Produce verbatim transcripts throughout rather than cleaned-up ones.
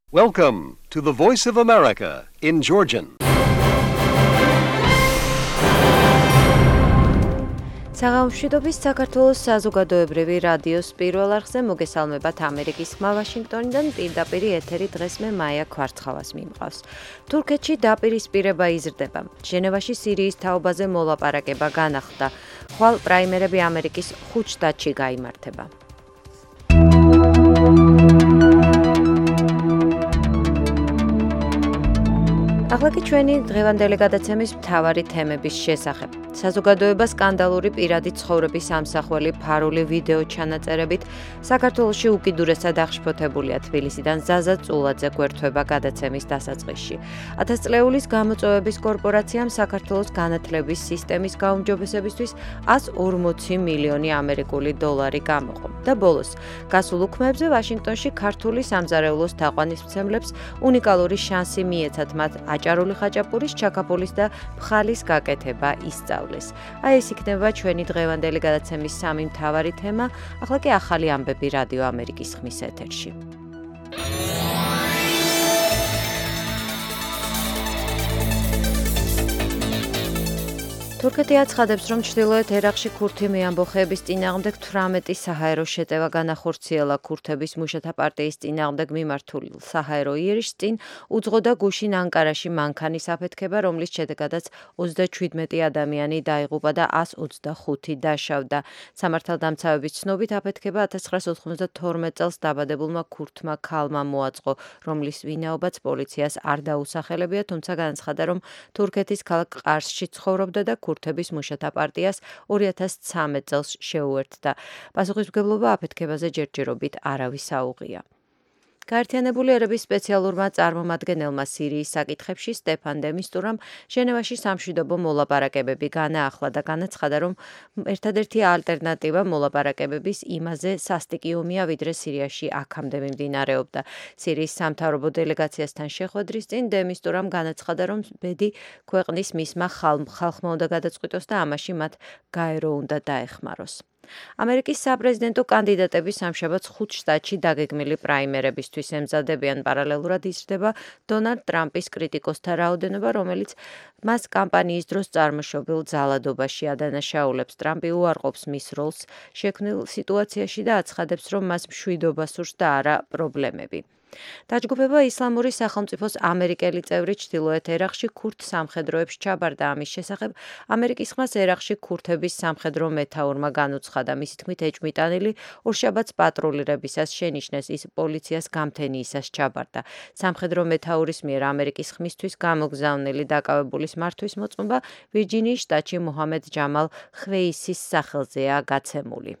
Welcome to the Voice of America in Georgian. საღამოშვიდობის საქართველოს საზოგადოებრივი რადიოს პირველ არხზე მოგესალმებათ ამერიკის ხმა ვაშინგტონიდან პირდაპირ ეთერი დღეს მე მაია ქვარცხავას მიმყავს. თურქეთში დაპირისპირება იზრდება. ჟენევაში სირიის თაობაზე მოლაპარაკება განახლდა. ხვალ პრაიმერები ამერიკის ხუთ შტატში გაიმართება. ახლა კი ჩვენი დღევანდელი გადაცემის მთავარი თემების შესახებ. საზოგადოება სკანდალური პირადი ცხოვრების ამსახველი ფარული ვიდეო ჩანაწერებით საქართველოში უკიდურესად აღშფოთებულია. თბილისიდან ზაზა წულაძე გვერდება გადაცემის დასაწყისში. ათასწლეულის გამოწვევების კორპორაციამ საქართველოს განათლების სისტემის გაუმჯობესებისთვის εκατს ორმოცი მილიონი ამერიკული დოლარი გამოყო. და ბოლოს, გასულ უქმეებზე ვაშინგტონში ქართული სამზარეულოს თაყვანისმცემლებს უნიკალური შანსი მიეცათ მათ აჭარული ხაჭაპურის, ჩაკაპულის და ფხალის გაკეთება ისწავლეს. აი ეს იქნება ჩვენი დღევანდელი გადაცემის სამი მთავარი თემა. ახლა კი ახალი ამბები რადიო ამერიკის ხმის ეთერში. თურქეთი აცხადებს, რომ ჩრდილოეთ ერაყში ქურთი მეამბოხეების წინააღმდეგ თვრამეტი საჰაერო შეტევა განახორციელა. ქურთების მუშათა პარტიის წინააღმდეგ მიმართულ საჰაერო იერიშს წინ უძღოდა გუშინ ანკარაში მანქანის აფეთქება, რომლის შედეგადაც ოცდაჩვიდმეტი ადამიანი დაიღუპა და εκατს ოცდახუთი დაშავდა. სამართალდამცავების ცნობით აფეთქება ათას ცხრაას ოთხმოცდათორმეტ წელს დაბადებულმა ქურთმა ქალმა მოაწყო, რომლის ვინაობაც პოლიციას არ დაუსახელებია, თუმცა განაცხადა, რომ თურქეთის ქალაქ ყარსში ცხოვრობდა და ქურთების მუშათა პარტიას ორი ათას ცხრამეტ წელს შეუერთდა. პასუხისმგებლობა აფეთქებაზე ჯერჯერობით არავის აუღია. გაერთიანებული ერების სპეციალურმა წარმომადგენელმა სირიის საკითხებში სტეფან დე მისტურამ ჟენევაში სამშვიდობო მოლაპარაკებები განაახლა და განაცხადა, რომ ერთადერთი ალტერნატივა მოლაპარაკებების იმაზე სასტიკი ომია, ვიდრე სირიაში აქამდე მიმდინარეობდა. სირიის სამთავრობო დელეგაციასთან შეხვედრის წინ დე მისტურამ განაცხადა, რომ ბედი ქვეყნის მისმა ხალხმა უნდა გადაწყვიტოს და ამაში მათ გაერო უნდა დაეხმაროს. ამერიკის საპრეზიდენტო კანდიდატები სამშაბათს ხუთ შტატში დაგეგმილი პრაიმერებისთვის ემზადებიან. პარალელურად იზრდება დონალდ ტრამპის კრიტიკოსთა რაოდენობა, რომელიც მას კამპანიის დროს წარმოშობილ ძალადობაში ადანაშაულებს. ტრამპი უარყოფს მის როლს შექმნილ სიტუაციაში და აცხადებს, რომ მას მშვიდობა სურს და არა პრობლემები. დაჯგუფება ისლამური სახელმწიფოს ამერიკელი წევრი ჩრდილოეთ ერაყში ქურთ სამხედროებს ჩაბარდა. ამის შესახებ ამერიკის ხმას ერაყში ქურთების სამხედრო მეთაურმა განუცხადა. მისი თქმით, ეჭვმიტანილი ორშაბათს პატრულირებისას შენიშნეს, ის პოლიციას გამთენიისას ჩაბარდა. სამხედრო მეთაურის მიერ ამერიკის ხმისთვის გამოგზავნილი დაკავებულის მართვის მოწმობა ვირჯინიის შტატში მუჰამედ ჯამალ ხვეისის სახელზეა გაცემული.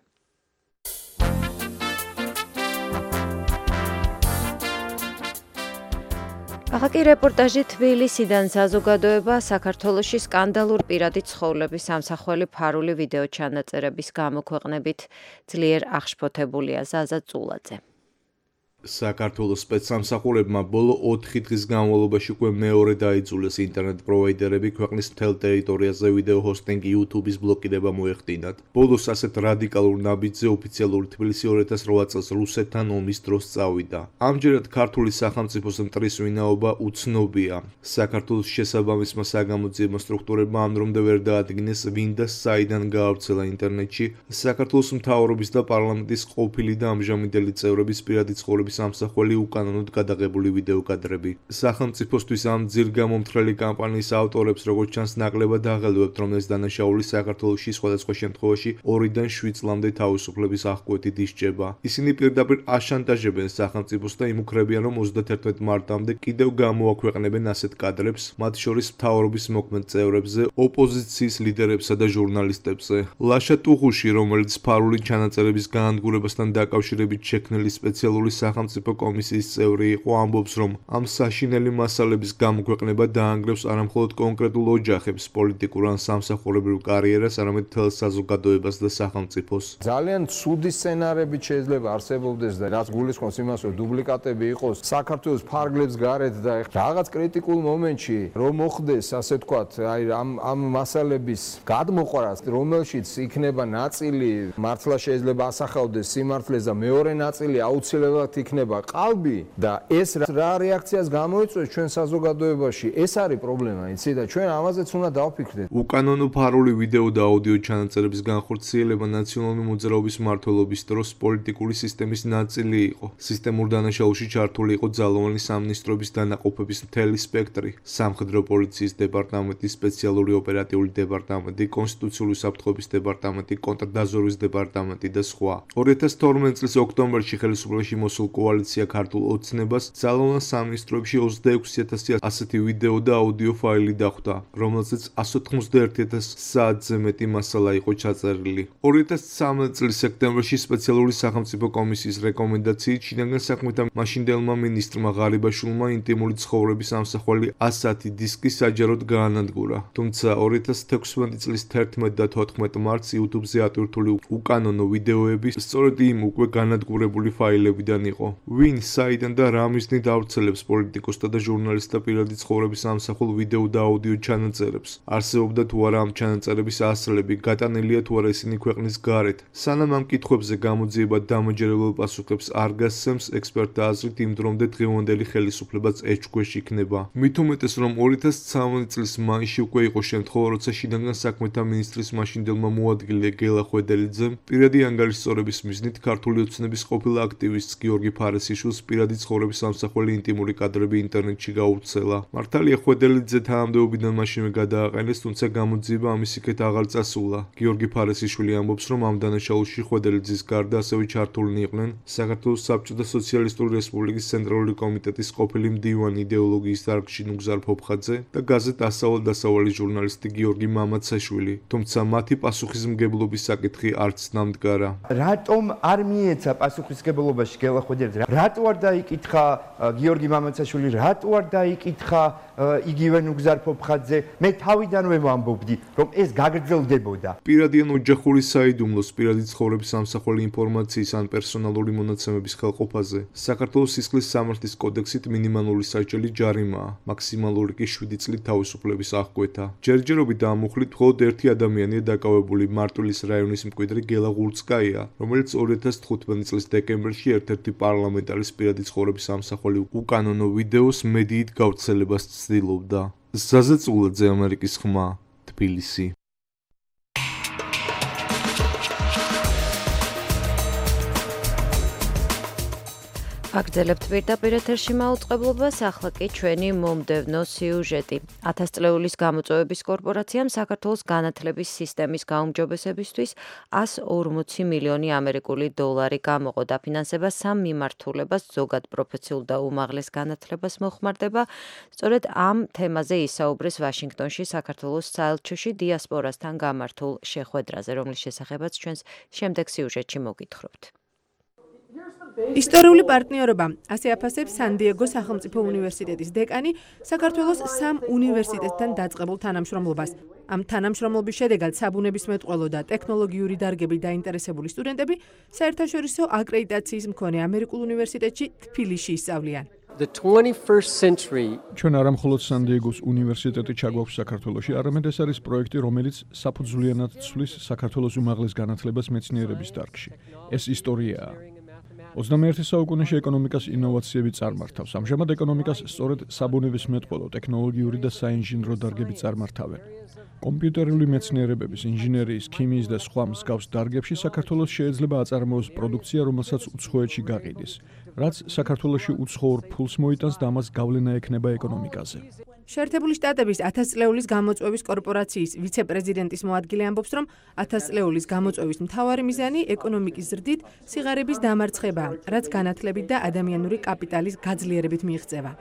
ახლა კი რეპორტაჟი თბილისიდან. საზოგადოება საქართველოში სკანდალურ პირადი ცხოვრების ამსახველი ფარული ვიდეო ჩანაწერების გამოქვეყნებით ძლიერ აღშფოთებულია. ზაზა წულაძე. საქართველოს სპეცსამსახურებმა ბოლო ოთხი დღის განმავლობაში უკვე მეორე დაიძულეს ინტერნეტ პროვაიდერები ქვეყნის მთელ ტერიტორიაზე ვიდეო ჰოსტინგი YouTube-ის ბლოკირება მოეხდინათ. ბოლოს ასეთ რადიკალურ ნაბიჯზე ოფიციალური თბილისი ორი ათას რვა წელს რუსეთთან ომის დროს წავიდა. ამჯერად ქართული სახელმწიფოს მტრის ვინაობა უცნობია. საქართველოს შესაბამისმა საგამოძიებო სტრუქტურებმა ამ დრომდე ვერ დაადგინეს, ვინ და საიდან გაავრცელა ინტერნეტში საქართველოს მთავრობის და პარლამენტის ყოფილი და ამჟამინდელი წევრების პირადი ცხოვრების სამსახველი უკანონოდ გადაღებული ვიდეო კადრები. სახელმწიფოსთვის ამ ძირგამომთხრელი კამპანიის ავტორებს როგორც ჩანს ნაკლებად აღელვებთ, რომ ეს დანაშაული საქართველოში სხვადასხვა შემთხვევაში ორიდან შვიდ წლამდე თავისუფლების აღკვეთით ისჯება. ისინი პირდაპირ აშანტაჟებენ სახელმწიფოს და იმუქრებიან, რომ ოცდათერთმეტ მარტამდე კიდევ გამოაქვეყნებენ ასეთ კადრებს, მათ შორის მთავრობის მოქმედ წევრებზე, ოპოზიციის ლიდერებსა და ჟურნალისტებზე. ლაშა ტუღუში, რომელიც ფარული ჩანაწერების გაანადგურებასთან დაკავშირებით შექმნილი სპეციალური სახელმწიფო კომისიის წევრი იყო, ამბობს, რომ ამ საშინელი მასალების გამოქვეყნება დაანგრევს არამხოლოდ კონკრეტულ ოჯახებს, პოლიტიკურ ან სამსახურებრივ კარიერას, არამედ მთელ საზოგადოებას და სახელმწიფოს. ძალიან ცუდი სცენარებით შეიძლება არსებობდეს და რაც გულისხმობს იმას, რომ დუპლიკატები იყოს საქართველოს ფარგლებს გარეთ და რაღაც კრიტიკულ მომენტში რომ მოხდეს, ასე ვთქვათ, აი ამ ამ მასალების გადმოყვარას, რომელშიც იქნება ნაწილი მართლა შეიძლება ასახავდეს სიმართლეს და მეორე ნაწილი აუცილებლად იქნება ყალბი და ეს რა რეაქციას გამოიწვევს ჩვენ საზოგადოებაში, ეს არის პრობლემა, იცი და ჩვენ ამაზეც უნდა დავფიქრდეთ. უკანონო ფარული ვიდეო და აუდიო ჩანაწერების განხორციელება ნაციონალური მოძრაობის მმართველობის დროს პოლიტიკური სისტემის ნაწილი იყო. სისტემურ დანაშაულში ჩართული იყო ძალოვანი სამინისტროების დანაყოფების მთელი სპექტრი: სამხედრო პოლიციის დეპარტამენტი, სპეციალური ოპერატიული დეპარტამენტი, კონსტიტუციური საფრთხეების დეპარტამენტი, კონტრდაზვერვის დეპარტამენტი და სხვა. ორი ათას თორმეტი წლის ოქტომბერში ხელისუფლებაში მოსულ კოალიცია ქართულ ოცნებას ძალოვან სამინისტროებში ოცდაექვსი ათასი ასეთი ვიდეო და აუდიო ფაილი დახვდა, რომელზეც εκατს ოცდაერთი ათას საათზე მეტი მასალა იყო ჩაწერილი. ორი ათას ცხრამეტი წლის სექტემბერში სპეციალური სახელმწიფო კომისიის რეკომენდაციით შინაგან საქმეთა მაშინდელმა მინისტრმა ღარიბაშვილმა ინტიმური ცხოვრების ამსახველი ასათი დისკი საჯაროდ გაანადგურა. თუმცა ორი ათას თექვსმეტი წლის თერთმეტი და თოთხმეტი მარტს YouTube-ზე ატვირთული უკანონო ვიდეოები სწორედ იმ უკვე განადგურებული ფაილებიდან იყო. ვინ, საიდან და რა მიზნით ავრცელებს პოლიტიკოსთა და ჟურნალისტთა პირადი ცხოვრების ამსახველ ვიდეო და აუდიო ჩანაწერებს? არსებობდა თუ არა ამ ჩანაწერების ასლები, გატანილია თუ არა ისინი ქვეყნის გარეთ? სანამ ამ კითხვებზე გამოძიება დამაჯერებელ პასუხებს არ გასცემს, ექსპერტთა აზრით იმ დრომდე დღევანდელი ხელისუფლებაც ეჭვქვეშ იქნება. მით უმეტეს, რომ ორი ათას ცხრამეტი წლის მაისში უკვე იყო შემთხვევა, როცა შინაგან საქმეთა მინისტრის მაშინდელმა მოადგილე გელა ხვედელიძემ პირადი ანგარიშსწორების მიზნით ქართული ოცნების ყოფილ აქტივისტს გიორგი ფარესიშვილს პირადი ცხოვრების ამსახველი ინტიმური კადრები ინტერნეტში გაავრცელა. მართალია ხვედელიძე თანამდებობიდან მაშინვე გადააყენეს, თუმცა გამოძიება ამის იქეთ აღარ წასულა. გიორგი ფარესიშვილი ამბობს, რომ ამ დანაშაულში ხვედელიძის გარდა ასევე ჩართულნი იყვნენ საქართველოს საბჭოთა სოციალისტური რესპუბლიკის ცენტრალური კომიტეტის ყოფილი მდივანი იდეოლოგიის დარგში ნუგზარ ფოფხაძე და გაზეთ ასავალ დასავალი ჟურნალისტი გიორგი მამაცაშვილი, თუმცა მათი პასუხისმგებლობის საკითხი არც ნამდგარა. რატომ არ მიეცა პასუხისმგებლობაში გელა ხვედელიძე? რატო არ დაიკითხა გიორგი მამაცაშვილი? რატო არ დაიკითხა იგივე ნუგზარ ფოფხაძე? მე თავიდანვე ვამბობდი, რომ ეს გაგრძელდებოდა. პირადი ან ოჯახური საიდუმლოს, პირადი ცხოვრების ამსახველი ინფორმაციის ან პერსონალური მონაცემების ხელყოფაზე საქართველოს სისხლის სამართლის კოდექსით მინიმალური საჭირო ჯარიმაა, მაქსიმალური კი შვიდი წლით თავისუფლების აღკვეთა. ჯერჯერობით დაამუხლით მხოლოდ ერთი ადამიანია დაკავებული, მარტვილის რაიონის მკვიდრი გელა ღურცკაია, რომელიც ორი ათას თხუთმეტი წლის დეკემბერში ერთ-ერთი პარლამენტარის პირადი ცხოვრების ამსახველი უკანონო ვიდეოს მედიით გავრცელებას ცდილობდა. ზაზე წულაძე, ამერიკის ხმა, თბილისი. აგრძელებთ პირდაპირ ეთერში მაუწყებლობას, ახლა კი ჩვენი მომდევნო სიუჟეტი. ათასწლეულის გამოწვევების კორპორაციამ საქართველოს განათლების სისტემის გაუმჯობესებისთვის εκατს ორმოცი მილიონი ამერიკული დოლარი გამოყო. დაფინანსება სამ მიმართულებას, ზოგად პროფესიულ და უმაღლეს განათლებას მოხმარდება. სწორედ ამ თემაზე ისაუბრეს ვაშინგტონში საქართველოს საელჩოში დიასპორასთან გამართულ შეხვედრაზე, რომლის შესახებაც ჩვენს შემდეგ სიუჟეტში მოგითხრობთ. ისტორიული პარტნიორობა, ასე აფასებს სან-დიეგოს სახელმწიფო უნივერსიტეტის დეკანი საქართველოს სამ უნივერსიტეტთან დაწყებულ თანამშრომლობას. ამ თანამშრომლობის შედეგად საბუნებისმეტყველო და ტექნოლოგიური დარგებით დაინტერესებული სტუდენტები საერთაშორისო აკრედიტაციის მქონე ამერიკულ უნივერსიტეტში თბილისში ისწავლიან. ჩვენ არა მხოლოდ სან-დიეგოს უნივერსიტეტი ჩაგვაქვს საქართველოში, არამედ ეს არის პროექტი, რომელიც საფუძვლიანად ცვლის საქართველოს უმაღლეს განათლებას მეცნიერების დარგში. ეს ისტორიაა. ოცნამეერთე საუკუნეში ეკონომიკას ინოვაციები წარმართავს. ამჟამად ეკონომიკას სწორედ საბუნებისმეტყველო, ტექნოლოგიური და საინჟინრო დარგები წარმართავენ. კომპიუტერული მეცნიერებების, ინჟინერიის, ქიმიის და სხვა მსგავს დარგებში საქართველოს შეიძლება აწარმოოს პროდუქცია, რომელსაც უცხოეთში გაყიდის, რაც საქართველოში უცხოურ ფულს მოიტანს და ამას გავლენა ექნება ეკონომიკაზე. შეერთებული შტატების ათასწლეულის გამოწვევის კორპორაციის ვიცე-პრეზიდენტის მოადგილე ამბობს, რომ ათასწლეულის გამოწვევის მთავარი მიზანი ეკონომიკის ზრდით სიღარიბის დამარცხებაა, რაც განათლებით და ადამიანური კაპიტალის გაძლიერებით მიიღწევა.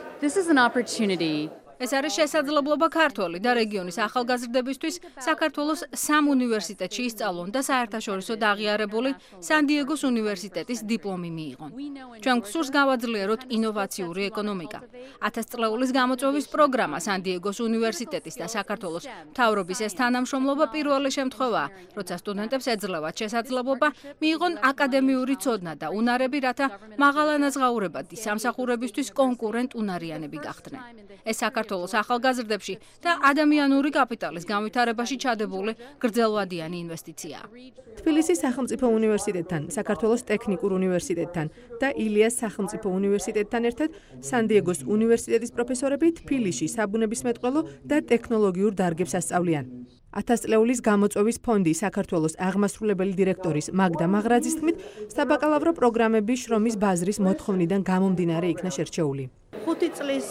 ეს არის შესაძლებლობა ქართველი და რეგიონის ახალგაზრდებისთვის საქართველოს სამ უნივერსიტეტში ისწავლონ და საერთაშორისო დაღიარებული სან-დიეგოს უნივერსიტეტის დიპლომი მიიღონ. ჩვენ გსურს გავაძლიეროთ ინოვაციური ეკონომიკა. ათასწლეულის გამოწვევის პროგრამა სან-დიეგოს უნივერსიტეტის და საქართველოს მთავრობის ეს თანამშრომლობა პირველი შემთხვევაა, როცა სტუდენტებს ეძლევათ შესაძლებლობა მიიღონ აკადემიური ცოდნა და უნარები, რათა მაღალანაზღაურებადი სამსახურებისთვის კონკურენტ უნარიანები გახდნენ. ეს საქართველოს საქართველოს ახალგაზრდებში და ადამიანური კაპიტალის განვითარებაში ჩადებული გრძელვადიანი ინვესტიციაა. თბილისის სახელმწიფო უნივერსიტეტთან, საქართველოს ტექნიკურ უნივერსიტეტთან და ილიას სახელმწიფო უნივერსიტეტთან ერთად სან-დიეგოს უნივერსიტეტის პროფესორები თბილისში საბუნებისმეტყველო და ტექნოლოგიურ დარგებს ასწავლიან. ათას წლეულის გამოწვევის ფონდი საქართველოს აღმასრულებელი დირექტორის მაგდა მაღრაძის თქმით, საბაკალავრო პროგრამები შრომის ბაზრის მოთხოვნიდან გამომდინარე იქნა შერჩეული. ხუთი წლის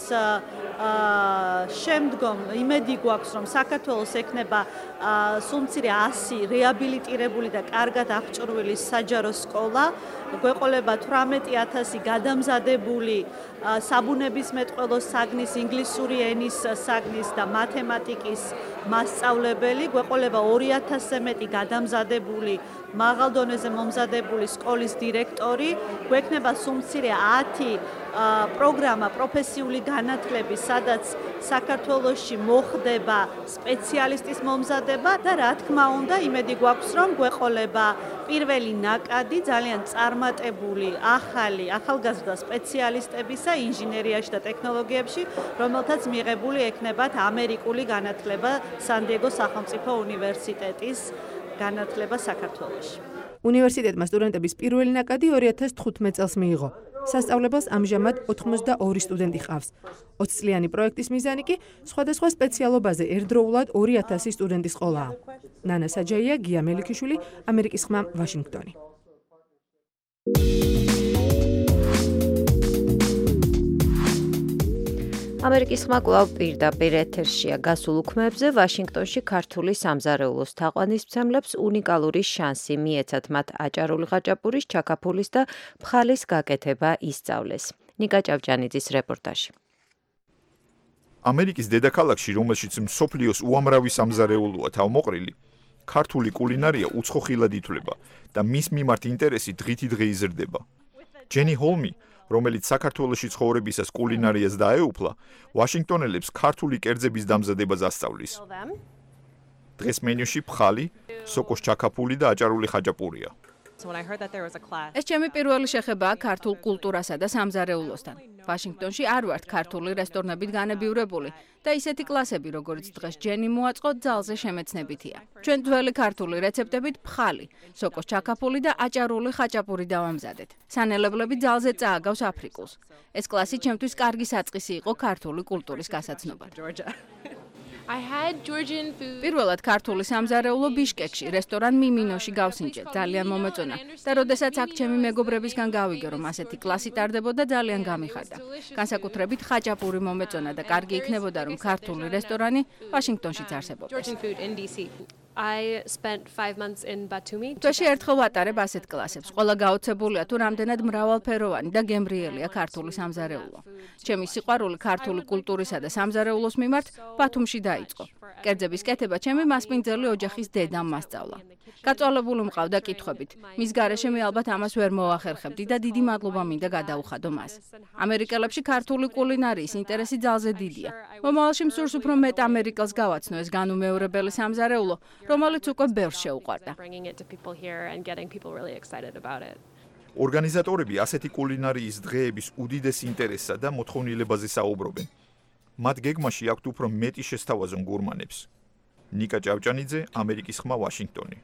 შემდგომ იმედი გვაქვს, რომ საქართველოს ექნება სულ ასი რეაბილიტირებული და კარგად აღჭურვილი საჯარო სკოლა, გვეყოლება თვრამეტი ათასი გადამზადებული საბუნებისმეტყველო საგნის, ინგლისური ენის საგნის და მათემატიკის მასწავლებელი, გვეყოლება ორი ათასზე მეტი გადამზადებული მაღალ დონეზე მომზადებული სკოლის დირექტორი, გვექნება სულ ათი პროგრამა პროფესიული განათლების, სადაც საქართველოში მოხდება სპეციალისტის მომზადება და რა თქმა უნდა, იმედი გვაქვს, რომ გვეყოლება პირველი ნაკადი ძალიან წარმატებული ახალი ახალგაზრდა სპეციალისტებისა ინჟინერიაში და ტექნოლოგიებში, რომელთაც მიღებული ექნებათ ამერიკული განათლება სან-დიეგოს სახელმწიფო უნივერსიტეტის განათლება საქართველოში. უნივერსიტეტმა სტუდენტების პირველი ნაკადი ორი ათას თხუთმეტ წელს მიიღო. სასწავლებელს ამჟამად ოცდაორი სტუდენტი ყავს. ოცი წლიანი პროექტის მიზანი კი სხვადასხვა სპეციალობაზე ერთდროულად ორი ათასი სტუდენტის ყოლაა. ნანა საჯაია, გია მელიქიშვილი, ამერიკის ხმა, ვაშინგტონი. ამერიკის ხმა კვლავ პირდაპირ ეთერშია. გასულ უქმეებზე ვაშინგტონში ქართული სამზარეულოს თაყვანისმცემლებს უნიკალური შანსი მიეცათ მათ აჭარული ხაჭაპურის, ჩაქაფულის და ფხალის გაკეთება ისწავლეს. ნიკა ჭავჭანიძის რეპორტაჟი. ამერიკის დედაქალაქში, რომელშიც მსოფლიოს უამრავი სამზარეულოა თავმოყრილი, ქართული კულინარია უცხოხილად ითვლება და მის მიმართ ინტერესი დღითიდღე იზრდება. ჯენი ჰოლმი, რომელიც საქართველოში ცხოვრებისას კულინარიას დაეუფლა, ვაშინგტონელებს ქართული კერძების დამზადებას ასწავლის. დღეს მენიუში ფხალი, სოკოს ჩაქაფული და აჭარული ხაჭაპურია. ეს ჩემი პირველი შეხებაა ქართულ კულტურასა და სამზარეულოსთან. ვაშინგტონში არ ვართ ქართული რესტორნებით განებივრებული და ისეთი კლასები, როგორც დღეს ჯენი მოაწყო, ძალზე შემეცნებითია. ჩვენ ძველი ქართული რეცეპტებით ფხალი, სოკოს ჩაქაფული და აჭარული ხაჭაპური დავამზადეთ. სანელებლები ძალზე წააგავს აფრიკულს. ეს კლასი ჩემთვის კარგი საწყისი იყო ქართული კულტურის გასაცნობად. პირველად ქართული სამზარეულო ბიშკეკში, რესტორან მიმინოში გავსინჯე, ძალიან მომეწონა და როდესაც აქ ჩემი მეგობრებისგან გავიგე, რომ ასეთი კლასი ტარდებოდა, ძალიან გამიხარდა. განსაკუთრებით ხაჭაპური მომეწონა და კარგი იქნებოდა, რომ ქართული რესტორანი ვაშინგტონშიც არსებობს. თვეში ერთხელ ვატარებ ასეთ კლასებს. ყველა გაოცებულია თუ რამდენად მრავალფეროვანი და გემრიელია ქართული სამზარეულო. ჩემი სიყვარული ქართული კულტურისა და სამზარეულოს მიმართ ბათუმში დაიწყო. კერძების კეთება ჩემი მასპინძელი ოჯახის დედამ მასწავლა. გაწვალებული მყავდა კითხვებით. მის გარეშე მე ალბათ ამას ვერ მოახერხებდი და დიდი მადლობა მინდა გადაუხადო მას. ამერიკელებში ქართული კულინარიის ინტერესი ძალზე დიდია. მომავალში მსურს უფრო მეტ ამერიკელს გავაცნო ეს განუმეორებელი სამზარეულო, რომელიც უკვე ბევრს შეუყვარდა. ორგანიზატორები ასეთი კულინარიის დღეების უდიდეს ინტერესსა და მოთხოვნილებაზე საუბრობენ. მათ გეგმაში აქვთ უფრო მეტი შესთავაზონ გურმანებს. ნიკა ჭავჭანიძე, ამერიკის ხმა, ვაშინგტონი.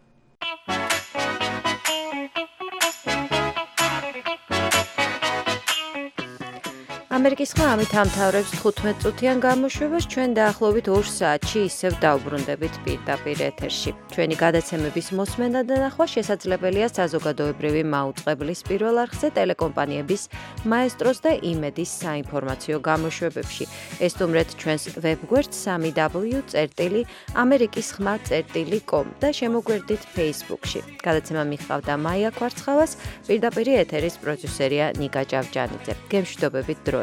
ამერიკის ხმა ამით ამთავრებს თხუთმეტ წუთიან გამოშვებას. ჩვენ დაახლოებით ორ საათში ისევ დავბრუნდებით პირდაპირ ეთერში. ჩვენი გადაცემების მოსმენა და ნახვა შესაძლებელია საზოგადოებრივი მაუწყებლის პირველ არხზე, ტელეკომპანიების მაესტროს და იმედის საინფორმაციო გამოშვებებში. ესტუმრეთ ჩვენს ვებგვერდს სამი დაბლიუ წერტილი ამერიკის ხმა წერტილი კომ და შემოგვერდით Facebook-ში. გადაცემა მიხავდა მაია კვარცხალას, პირდაპირ ეთერის პროდიუსერია ნიკა ჭავჭანიძე. გემშვიდობებით დროებით.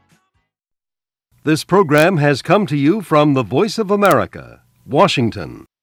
This program has come to you from the Voice of America, Washington.